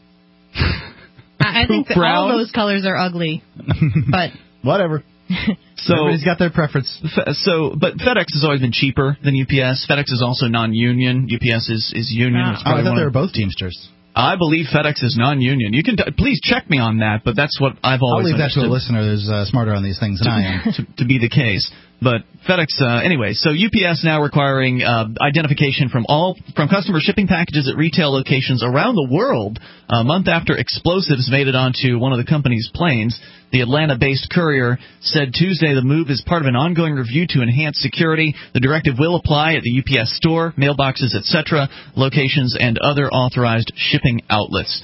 I, I think that all those colors are ugly. But whatever. So everybody's got their preference. So, but FedEx has always been cheaper than U P S. FedEx is also non-union. U P S is, is union. Oh, I thought they were both Teamsters. I believe FedEx is non-union. You can t- please check me on that, but that's what I've always I'll leave understood. that to a listener who's uh, smarter on these things than to, I am. to, to be the case. But FedEx, uh, anyway, so U P S now requiring uh, identification from all from customers shipping packages at retail locations around the world a month after explosives made it onto one of the company's planes. The Atlanta-based Courier said Tuesday the move is part of an ongoing review to enhance security. The directive will apply at the U P S store, mailboxes, et cetera, locations, and other authorized shipping outlets.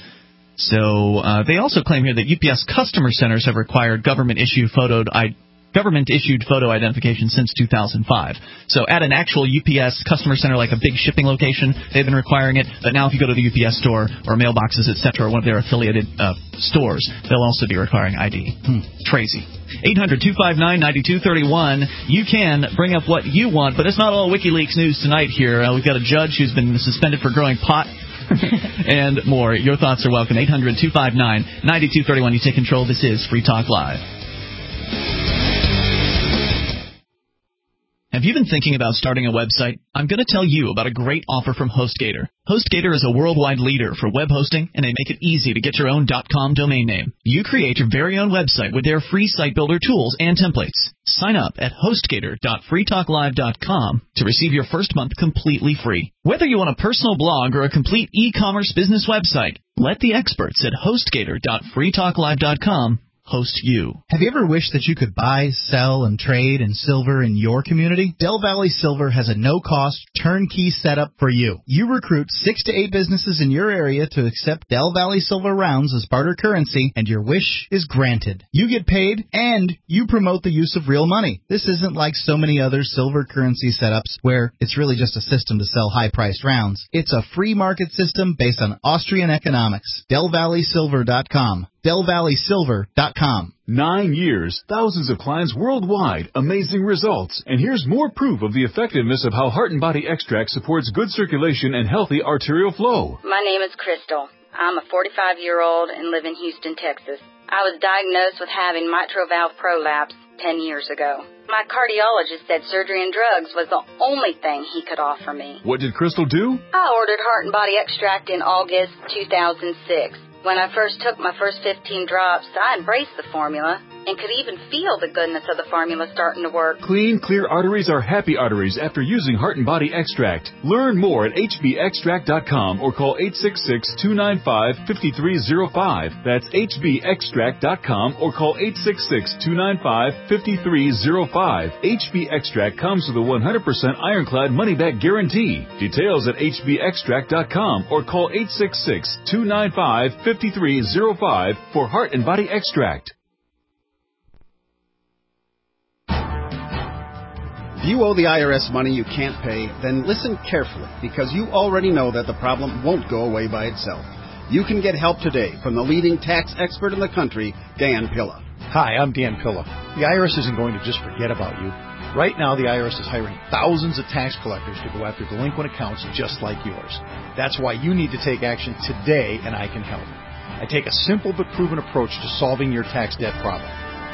So uh, they also claim here that U P S customer centers have required government-issued photo I- government-issued photo identification since two thousand five. So at an actual U P S customer center, like a big shipping location, they've been requiring it. But now if you go to the U P S store or mailboxes, et cetera, or one of their affiliated uh, stores, they'll also be requiring I D. Hmm. Crazy. eight hundred two five nine nine two three one. You can bring up what you want, but it's not all WikiLeaks news tonight here. Uh, we've got a judge who's been suspended for growing pot. And more. Your thoughts are welcome. eight hundred two five nine nine two three one. You take control. This is Free Talk Live. Have you been thinking about starting a website? I'm going to tell you about a great offer from HostGator. HostGator is a worldwide leader for web hosting, and they make it easy to get your own .com domain name. You create your very own website with their free site builder tools and templates. Sign up at hostgator dot free talk live dot com to receive your first month completely free. Whether you want a personal blog or a complete e-commerce business website, let the experts at hostgator dot free talk live dot com host you. Have you ever wished that you could buy, sell, and trade in silver in your community? Del Valley Silver has a no-cost, turnkey setup for you. You recruit six to eight businesses in your area to accept Del Valley Silver rounds as barter currency, and your wish is granted. You get paid, and you promote the use of real money. This isn't like so many other silver currency setups where it's really just a system to sell high-priced rounds. It's a free market system based on Austrian economics. Del Valley Silver dot com. Del Valley Silver dot com. Nine years, thousands of clients worldwide, amazing results. And here's more proof of the effectiveness of how Heart and Body Extract supports good circulation and healthy arterial flow. My name is Crystal. I'm a forty-five-year-old and live in Houston, Texas. I was diagnosed with having mitral valve prolapse ten years ago. My cardiologist said surgery and drugs was the only thing he could offer me. What did Crystal do? I ordered Heart and Body Extract in August two thousand six. When I first took my first fifteen drops, I embraced the formula and could even feel the goodness of the formula starting to work. Clean, clear arteries are happy arteries after using Heart and Body Extract. Learn more at h b extract dot com or call eight six six, two nine five, five three zero five. That's h b extract dot com or call eight six six, two nine five, five three zero five. H B Extract comes with a one hundred percent ironclad money-back guarantee. Details at h b extract dot com or call eight six six, two nine five, five three zero five for Heart and Body Extract. If you owe the I R S money you can't pay, then listen carefully, because you already know that the problem won't go away by itself. You can get help today from the leading tax expert in the country, Dan Pilla. Hi, I'm Dan Pilla. The I R S isn't going to just forget about you. Right now, the I R S is hiring thousands of tax collectors to go after delinquent accounts just like yours. That's why you need to take action today, and I can help. I take a simple but proven approach to solving your tax debt problem.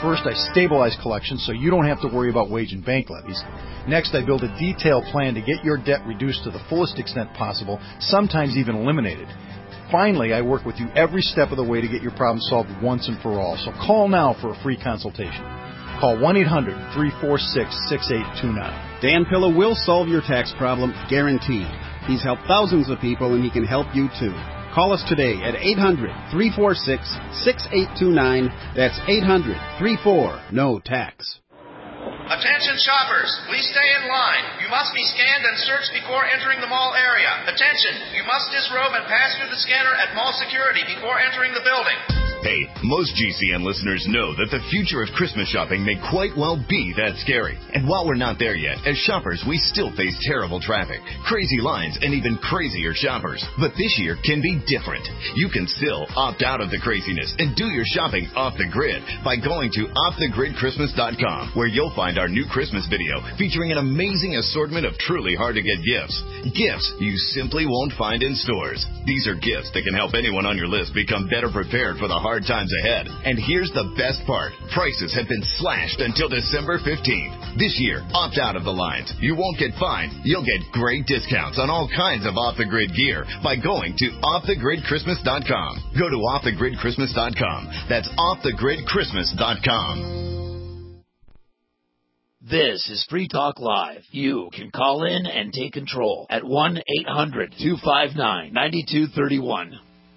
First, I stabilize collections so you don't have to worry about wage and bank levies. Next, I build a detailed plan to get your debt reduced to the fullest extent possible, sometimes even eliminated. Finally, I work with you every step of the way to get your problem solved once and for all. So call now for a free consultation. Call one eight hundred three four six six eight two nine. Dan Pilla will solve your tax problem, guaranteed. He's helped thousands of people, and he can help you too. Call us today at eight hundred three four six six eight two nine. That's eight hundred three four no tax. Attention shoppers, please stay in line. You must be scanned and searched before entering the mall area. Attention, you must disrobe and pass through the scanner at mall security before entering the building. Hey, most G C N listeners know that the future of Christmas shopping may quite well be that scary. And while we're not there yet, as shoppers, we still face terrible traffic, crazy lines, and even crazier shoppers. But this year can be different. You can still opt out of the craziness and do your shopping off the grid by going to off the grid christmas dot com, where you'll find our new Christmas video featuring an amazing assortment of truly hard-to-get gifts. Gifts you simply won't find in stores. These are gifts that can help anyone on your list become better prepared for the hard times ahead. And here's the best part. Prices have been slashed until December fifteenth. This year, opt out of the lines. You won't get fined. You'll get great discounts on all kinds of off-the-grid gear by going to off the grid christmas dot com. Go to off the grid christmas dot com. That's off the grid christmas dot com. This is Free Talk Live. You can call in and take control at one eight hundred two five nine nine two three one.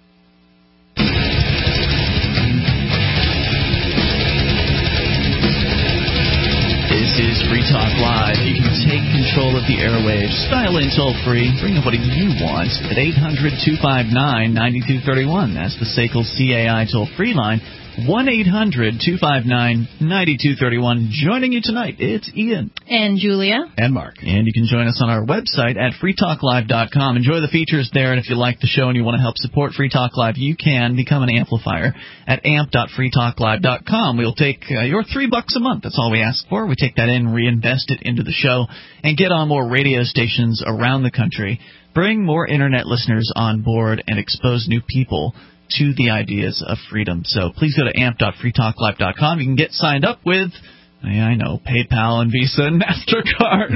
This is Free Talk Live. You can take control of the airwaves. Dial in toll free. Bring up what you want at eight hundred two five nine nine two three one. That's the S A C L C A I toll free line. one eight hundred two five nine nine two three one. Joining you tonight, it's Ian. And Julia. And Mark. And you can join us on our website at free talk live dot com. Enjoy the features there, and if you like the show and you want to help support Free Talk Live, you can become an amplifier at amp dot free talk live dot com. We'll take uh, your three bucks a month. That's all we ask for. We take that in, reinvest it into the show, and get on more radio stations around the country. Bring more Internet listeners on board and expose new people to the ideas of freedom. So please go to amp dot free talk live dot com. You can get signed up with, yeah, I know, PayPal and Visa and MasterCard.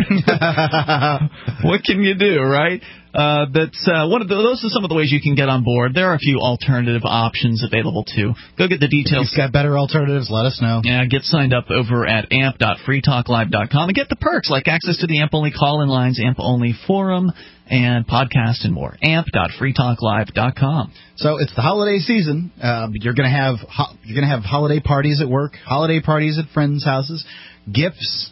What can you do, right? Uh, that's uh, one of the, those are some of the ways you can get on board. There are a few alternative options available too. Go get the details. If you've got better alternatives, let us know. Yeah, get signed up over at amp dot free talk live dot com and get the perks like access to the A M P only call-in lines, A M P only forum, and podcast and more. amp dot free talk live dot com. So it's the holiday season. Uh, you're going to have ho- you're going to have holiday parties at work, holiday parties at friends' houses, gifts.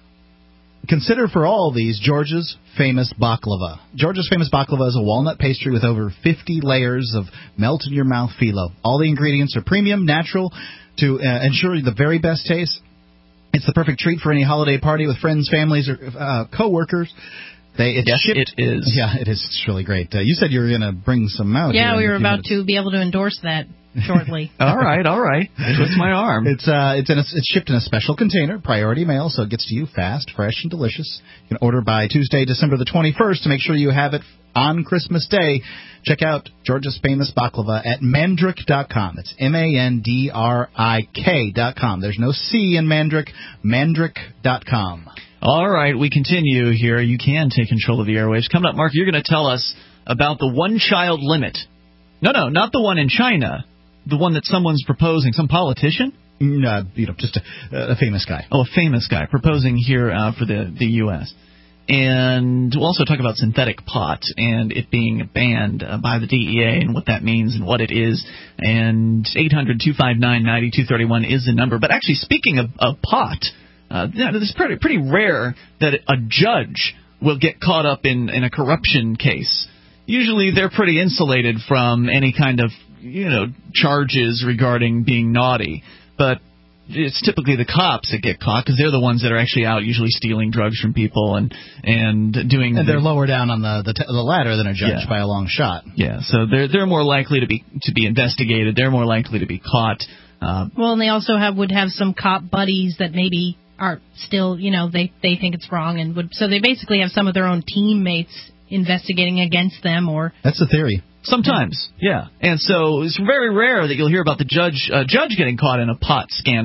Consider for all of these Georgia's famous baklava. Georgia's famous baklava is a walnut pastry with over fifty layers of melt-in-your-mouth phyllo. All the ingredients are premium, natural, to uh, ensure the very best taste. It's the perfect treat for any holiday party with friends, families, or uh, co-workers. They, it's yes, shipped. it is. Yeah, it is. It's really great. Uh, you said you were going to bring some out. Yeah, here we were about minutes. to be able to endorse that shortly. all right, all right. Twist my arm. It's uh, it's in a, it's shipped in a special container, priority mail, so it gets to you fast, fresh, and delicious. You can order by Tuesday, December the twenty-first, to make sure you have it on Christmas Day. Check out Georgia's famous baklava at mandrick dot com. It's M A N D R I K dot com. There's no C in Mandrick. mandrick dot com. All right, we continue here. You can take control of the airwaves. Coming up, Mark, you're going to tell us about the one-child limit. No, no, not the one in China. The one that someone's proposing, some politician? No, you know, just a, a famous guy. Oh, a famous guy proposing here uh, for the, the U S And we'll also talk about synthetic pot and it being banned uh, by the D E A and what that means and what it is. And eight hundred two five nine nine two three one is the number. But actually, speaking of, of pot, uh, it's pretty, pretty rare that a judge will get caught up in, in a corruption case. Usually they're pretty insulated from any kind of, you know, charges regarding being naughty. But it's typically the cops that get caught because they're the ones that are actually out usually stealing drugs from people and and doing. And they're the, lower down on the the, t- the ladder than a judge yeah. by a long shot. Yeah, so they're they're more likely to be to be investigated. They're more likely to be caught. Uh, well, and they also have would have some cop buddies that maybe are still, you know, they they think it's wrong and would. So they basically have some of their own teammates investigating against them, or that's the theory. Sometimes, yeah. And so it's very rare that you'll hear about the judge uh, judge getting caught in a pot scandal.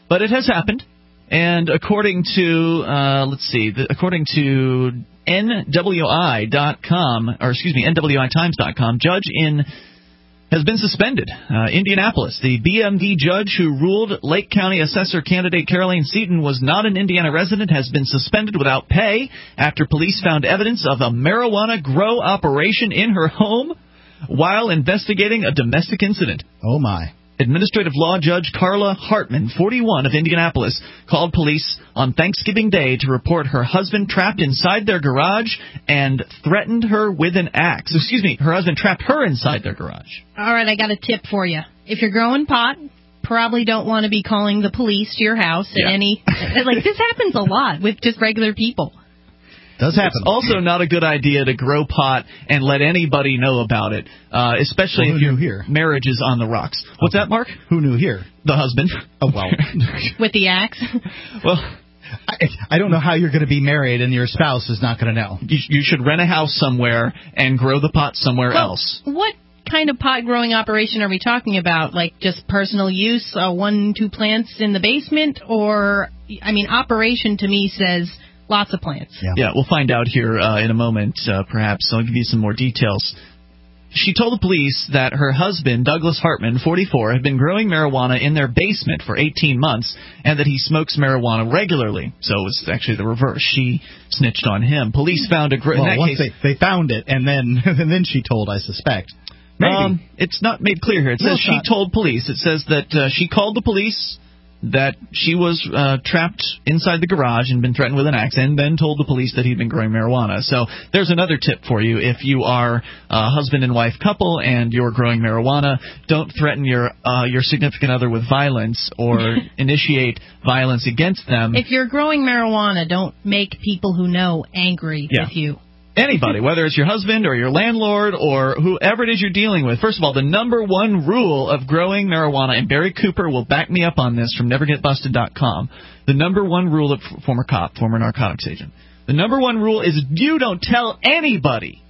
But it has happened. And according to, uh, let's see, the, according to N W I dot com, or excuse me, N W I Times dot com, judge in has been suspended. Uh, Indianapolis, the B M V judge who ruled Lake County Assessor candidate Caroline Seaton was not an Indiana resident has been suspended without pay after police found evidence of a marijuana grow operation in her home while investigating a domestic incident. Oh, my. Administrative law judge Carla Hartman, forty-one, of Indianapolis, called police on Thanksgiving Day to report her husband trapped inside their garage and threatened her with an axe. Excuse me, her husband trapped her inside their garage. All right, I got a tip for you. If you're growing pot, probably don't want to be calling the police to your house at Yeah. any... Like, this happens a lot with just regular people. Does happen. It's also not a good idea to grow pot and let anybody know about it, uh, especially well, if your here? marriage is on the rocks. What's that, Mark? Who knew here? The husband. Oh, well. With the axe? Well, I, I don't know how you're going to be married and your spouse is not going to know. You, you should rent a house somewhere and grow the pot somewhere well, else. What kind of pot growing operation are we talking about? Like just personal use, uh, one, two plants in the basement? Or, I mean, operation to me says... lots of plants. Yeah, yeah we'll find out here uh, in a moment, uh, perhaps. I'll give you some more details. She told the police that her husband, Douglas Hartman, forty-four, had been growing marijuana in their basement for eighteen months and that he smokes marijuana regularly. So it was actually the reverse. She snitched on him. Police found a... Gr- well, in that once case, they, they found it, and then and then she told, I suspect. Maybe. Um, it's not made clear here. It No, says it's she not. told police. It says that uh, she called the police, that she was uh, trapped inside the garage and been threatened with an axe, and then told the police that he'd been growing marijuana. So there's another tip for you. If you are a husband and wife couple and you're growing marijuana, don't threaten your uh, your significant other with violence or initiate violence against them. If you're growing marijuana, don't make people who know angry Yeah. with you. Anybody, whether it's your husband or your landlord or whoever it is you're dealing with. First of all, the number one rule of growing marijuana, and Barry Cooper will back me up on this from never get busted dot com, the number one rule of former cop, former narcotics agent, the number one rule is you don't tell anybody.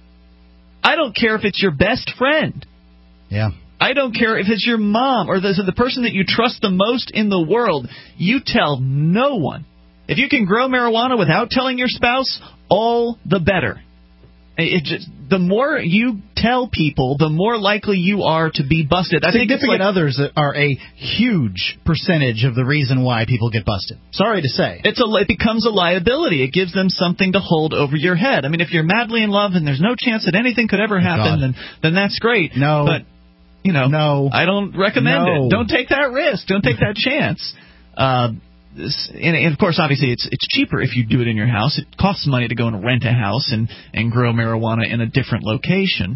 I don't care if it's your best friend. Yeah. I don't care if it's your mom or the, the person that you trust the most in the world. You tell no one. If you can grow marijuana without telling your spouse, all the better. It just, the more you tell people, the more likely you are to be busted. I think it's Significant like, others are a huge percentage of the reason why people get busted. Sorry to say. It's a, it becomes a liability. It gives them something to hold over your head. I mean, if you're madly in love and there's no chance that anything could ever happen, then then that's great. No. But, you know, no. I don't recommend No. it. Don't take that risk. Don't take that chance. Uh, This, and, and of course, obviously, it's it's cheaper if you do it in your house. It costs money to go and rent a house and, and grow marijuana in a different location.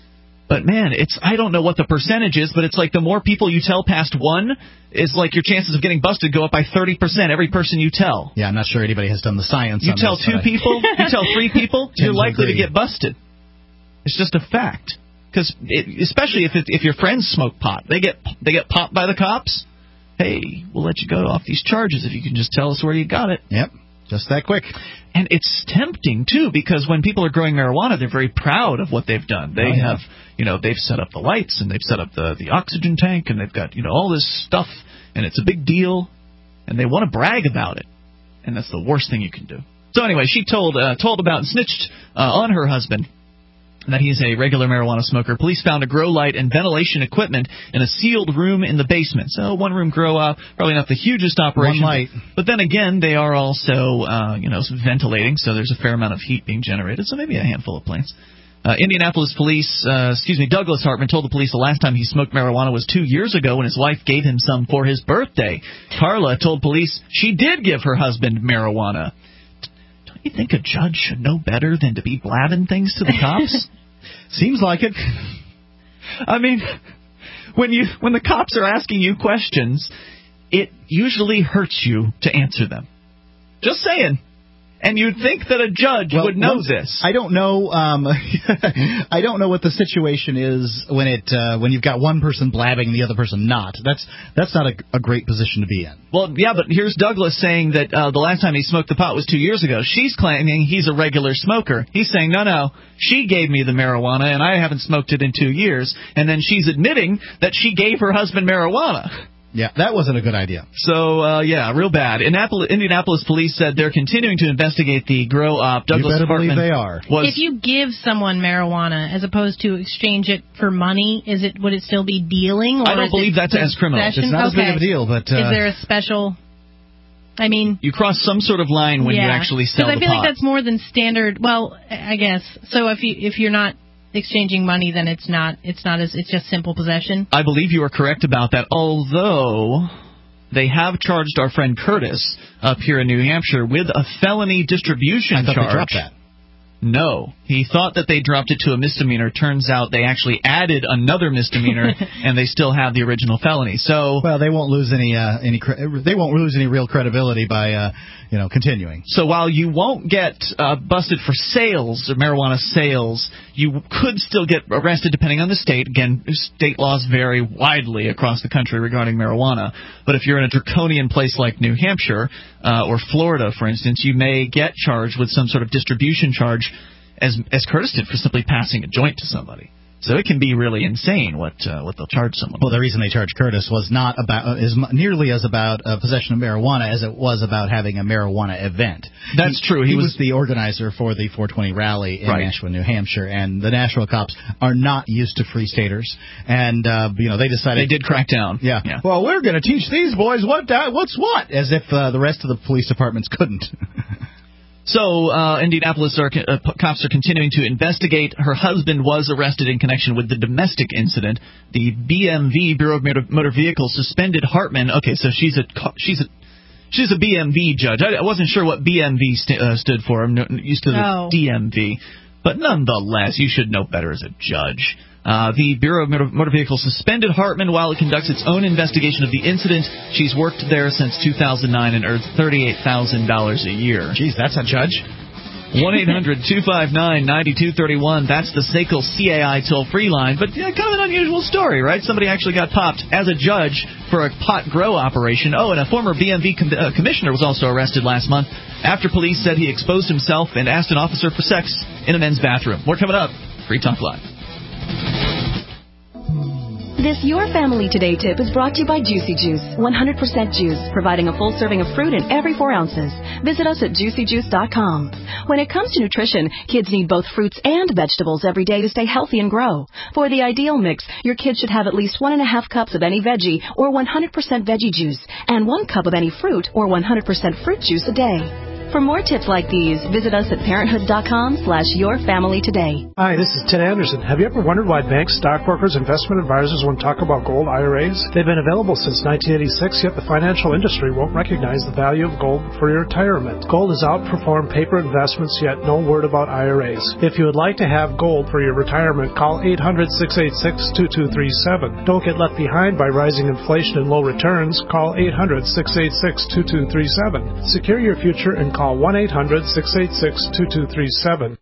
But man, it's I don't know what the percentage is, but it's like the more people you tell past one, is like your chances of getting busted go up by thirty percent every person you tell. Yeah, I'm not sure anybody has done the science. You on tell this, two but I- people, you tell three people, Tend you're to likely to agree. get busted. It's just a fact. Because especially if it, if your friends smoke pot, they get they get popped by the cops. Hey, we'll let you go off these charges if you can just tell us where you got it. Yep, just that quick. And it's tempting, too, because when people are growing marijuana, they're very proud of what they've done. They Oh, yeah. have, you know, they've set up the lights, and they've set up the, the oxygen tank, and they've got, you know, all this stuff, and it's a big deal, and they want to brag about it. And that's the worst thing you can do. So anyway, she told uh, told about and snitched uh, on her husband that he's a regular marijuana smoker. Police found a grow light and ventilation equipment in a sealed room in the basement. So one room grow up, probably not the hugest operation. One light. But then again, they are also, uh, you know, ventilating, so there's a fair amount of heat being generated. So maybe a handful of plants. Uh, Indianapolis police, uh, excuse me, Douglas Hartman told the police the last time he smoked marijuana was two years ago when his wife gave him some for his birthday. Carla told police she did give her husband marijuana. You think a judge should know better than to be blabbing things to the cops? Seems like it. I mean, when you when the cops are asking you questions, it usually hurts you to answer them. Just saying. And you'd think that a judge Well, would know well, this. I don't know. Um, I don't know what the situation is when it uh, when you've got one person blabbing and the other person not. That's that's not a, a great position to be in. Well, yeah, but here's Douglas saying that uh, the last time he smoked the pot was two years ago. She's claiming he's a regular smoker. He's saying, no, no, she gave me the marijuana, and I haven't smoked it in two years. And then she's admitting that she gave her husband marijuana. Yeah, that wasn't a good idea. So, uh, yeah, real bad. Indianapolis, Indianapolis police said they're continuing to investigate the grow op. Douglas you better Hartman believe they are. Was, if you give someone marijuana as opposed to exchange it for money, is it would it still be dealing? Or I don't is believe it that's as criminal. possession? It's not okay. as big of a deal, but... Uh, is there a special... I mean... You cross some sort of line when yeah, you actually sell the pot. Because I feel like that's more than standard... Well, I guess. So if you if you're not... exchanging money, then it's not it's not as it's just simple possession. I believe you are correct about that, although they have charged our friend Curtis up here in New Hampshire with a felony distribution I thought charge. They dropped that. No. He thought that they dropped it to a misdemeanor. Turns out they actually added another misdemeanor, and they still have the original felony. So, well, they won't lose any uh, any cre- they won't lose any real credibility by uh, you know continuing. So while you won't get uh, busted for sales or marijuana sales, you could still get arrested depending on the state. Again, state laws vary widely across the country regarding marijuana. But if you're in a draconian place like New Hampshire uh, or Florida, for instance, you may get charged with some sort of distribution charge, as as Curtis did for simply passing a joint to somebody. So it can be really insane what uh, what they'll charge someone. Well, the reason they charged Curtis was not about uh, is nearly as about uh, possession of marijuana as it was about having a marijuana event. That's he, true. He, he was, was the organizer for the four twenty rally in right. Nashua, New Hampshire, and the Nashua cops are not used to free staters, and uh, you know they decided they did crack down. Yeah. yeah. Well, we're going to teach these boys what uh, what's what, as if uh, the rest of the police departments couldn't. So, uh, Indianapolis are, uh, cops are continuing to investigate. Her husband was arrested in connection with the domestic incident. The B M V, Bureau of Motor, Motor Vehicles, suspended Hartman. Okay, so she's a she's a she's a B M V judge. I, I wasn't sure what B M V st- uh, stood for. I'm used to the oh. D M V, but nonetheless, you should know better as a judge. Uh, the Bureau of Motor Vehicles suspended Hartman while it conducts its own investigation of the incident. She's worked there since two thousand nine and earns thirty-eight thousand dollars a year. Geez, that's a judge. one eight hundred two five nine nine two three one. That's the S A C L C A I toll-free line. But yeah, kind of an unusual story, right? Somebody actually got popped as a judge for a pot grow operation. Oh, and a former B M V com- uh, commissioner was also arrested last month after police said he exposed himself and asked an officer for sex in a men's bathroom. More coming up. Free Talk Live. This Your Family Today tip is brought to you by Juicy Juice, one hundred percent juice, providing a full serving of fruit in every four ounces. Visit us at juicy juice dot com. When it comes to nutrition, kids need both fruits and vegetables every day to stay healthy and grow. For the ideal mix, your kids should have at least one and a half cups of any veggie or one hundred percent veggie juice, and one cup of any fruit or one hundred percent fruit juice a day. For more tips like these, visit us at parenthood dot com slash your family today. Hi, this is Ted Anderson. Have you ever wondered why banks, stockbrokers, investment advisors won't talk about gold I R As? They've been available since nineteen eighty-six, yet the financial industry won't recognize the value of gold for your retirement. Gold has outperformed paper investments, yet no word about I R As. If you would like to have gold for your retirement, call eight hundred, six eight six, two two three seven. Don't get left behind by rising inflation and low returns. Call eight hundred, six eight six, two two three seven. Secure your future and call one eight hundred, six eight six, two two three seven.